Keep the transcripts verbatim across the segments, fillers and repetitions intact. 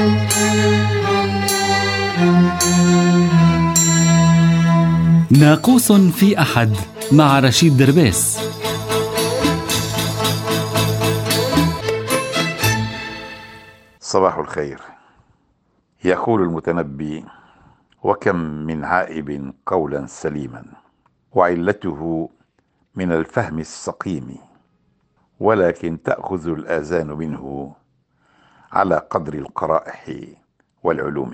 ناقوس في أحد مع رشيد دربيس. صباح الخير. يقول المتنبي: وكم من عائب قولا سليما وعلته من الفهم السقيم، ولكن تأخذ الآذان منه على قدر القرائح والعلوم.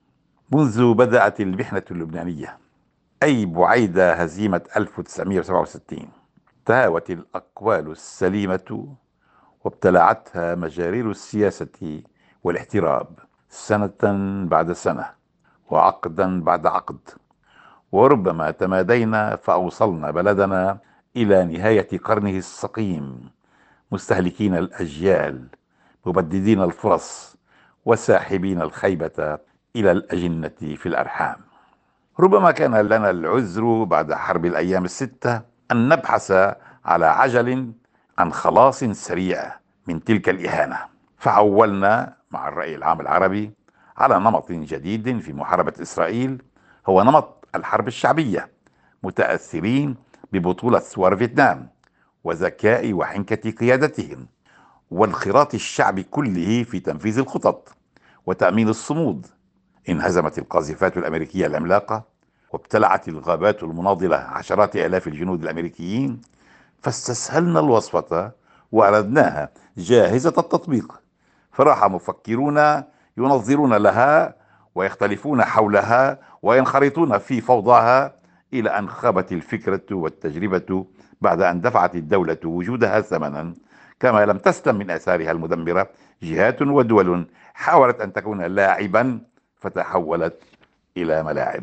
منذ بدأت المحنة اللبنانية، أي بعيد هزيمة ألف وتسعمائة وسبعة وستين، تهاوت الأقوال السليمة وابتلعتها مجارير السياسة والاحتراب سنة بعد سنة وعقدا بعد عقد، وربما تمادينا فأوصلنا بلدنا إلى نهاية قرنه السقيم، مستهلكين الأجيال، مبددين الفرص، وساحبين الخيبة إلى الأجنة في الأرحام. ربما كان لنا العذر بعد حرب الأيام الستة أن نبحث على عجل عن خلاص سريع من تلك الإهانة، فعولنا مع الرأي العام العربي على نمط جديد في محاربة إسرائيل، هو نمط الحرب الشعبية، متأثرين ببطولة ثوار فيتنام وذكاء وحنكة قيادتهم وانخراط الشعب كله في تنفيذ الخطط وتأمين الصمود. انهزمت القاذفات الأمريكية العملاقة وابتلعت الغابات المناضلة عشرات آلاف الجنود الأمريكيين، فاستسهلنا الوصفة وأردناها جاهزة التطبيق، فراح مفكرون ينظرون لها ويختلفون حولها وينخرطون في فوضاها، إلى أن خابت الفكرة والتجربة بعد أن دفعت الدولة وجودها ثمنا، كما لم تسلم من آثارها المدمرة جهات ودول حاولت أن تكون لاعبا فتحولت إلى ملاعب.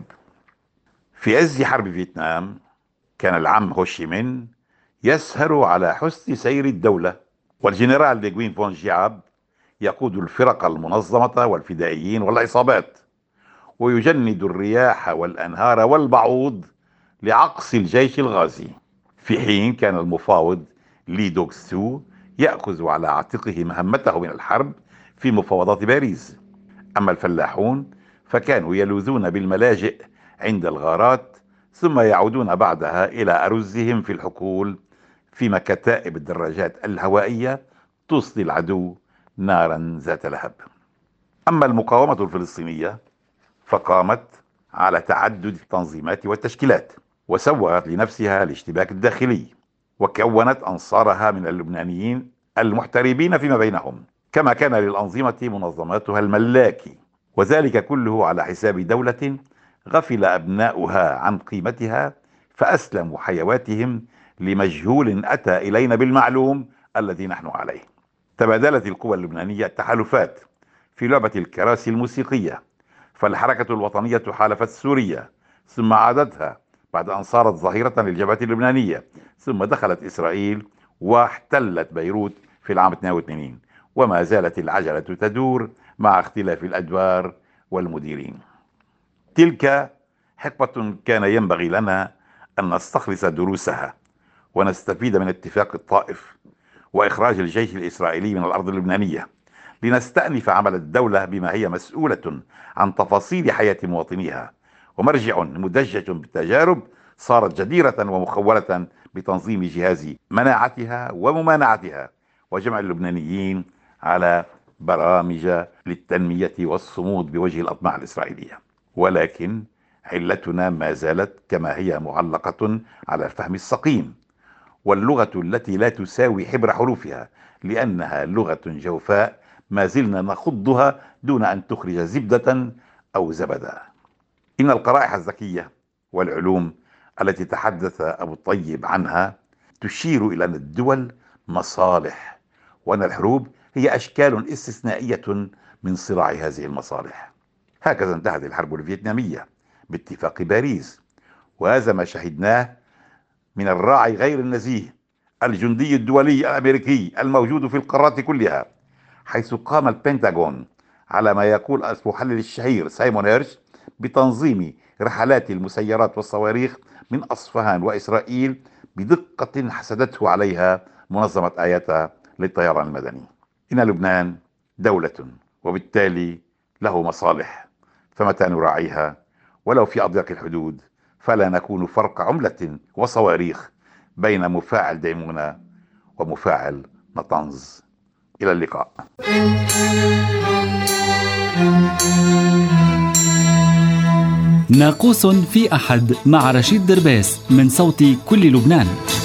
في عز حرب فيتنام كان العم هوشيمين يسهر على حسن سير الدولة، والجنرال ديغوين فون جياب يقود الفرق المنظمة والفدائيين والعصابات، ويجند الرياح والأنهار والبعوض لعقص الجيش الغازي، في حين كان المفاوض لي دوغ سو يأخذ على عاتقه مهمته من الحرب في مفاوضات باريس. أما الفلاحون فكانوا يلوذون بالملاجئ عند الغارات، ثم يعودون بعدها إلى أرزهم في الحقول، فيما كتائب الدراجات الهوائية تصلي العدو نارا ذات لهب. أما المقاومة الفلسطينية فقامت على تعدد التنظيمات والتشكيلات، وسوغت لنفسها الاشتباك الداخلي، وكونت أنصارها من اللبنانيين المحتربين فيما بينهم، كما كان للأنظمة منظماتها الملاكي، وذلك كله على حساب دولة غفل أبناؤها عن قيمتها، فأسلموا حيواتهم لمجهول أتى إلينا بالمعلوم الذي نحن عليه. تبادلت القوى اللبنانية التحالفات في لعبة الكراسي الموسيقية، فالحركة الوطنية حالفت سوريا ثم عادتها بعد أن صارت ظهيرة للجبهة اللبنانية، ثم دخلت إسرائيل واحتلت بيروت في العام اثنين وثمانين، وما زالت العجلة تدور مع اختلاف الأدوار والمديرين. تلك حقبة كان ينبغي لنا أن نستخلص دروسها ونستفيد من اتفاق الطائف وإخراج الجيش الإسرائيلي من الأرض اللبنانية، لنستأنف عمل الدولة بما هي مسؤولة عن تفاصيل حياة مواطنيها، ومرجع مدجج بالتجارب صارت جديرة ومخولة بتنظيم جهاز مناعتها وممانعتها، وجمع اللبنانيين على برامج للتنمية والصمود بوجه الأطماع الإسرائيلية. ولكن علتنا ما زالت كما هي معلقة على الفهم السقيم واللغة التي لا تساوي حبر حروفها، لأنها لغة جوفاء ما زلنا نخضها دون أن تخرج زبدة أو زبدا. إن القرائح الذكية والعلوم التي تحدث أبو الطيب عنها تشير إلى أن الدول مصالح، وأن الحروب هي أشكال استثنائية من صراع هذه المصالح. هكذا انتهت الحرب الفيتنامية باتفاق باريس، وهذا ما شهدناه من الراعي غير النزيه الجندي الدولي الأمريكي الموجود في القارات كلها، حيث قام البنتاغون على ما يقول المحلل الشهير سايمون هيرش بتنظيم رحلات المسيرات والصواريخ من أصفهان وإسرائيل بدقة حسدته عليها منظمة آياتا للطيران المدني. إن لبنان دولة، وبالتالي له مصالح، فمتى نراعيها ولو في أضيق الحدود فلا نكون فرق عملة وصواريخ بين مفاعل ديمونة ومفاعل نطنز. إلى اللقاء. ناقوس في أحد مع رشيد درباس من صوت كل لبنان.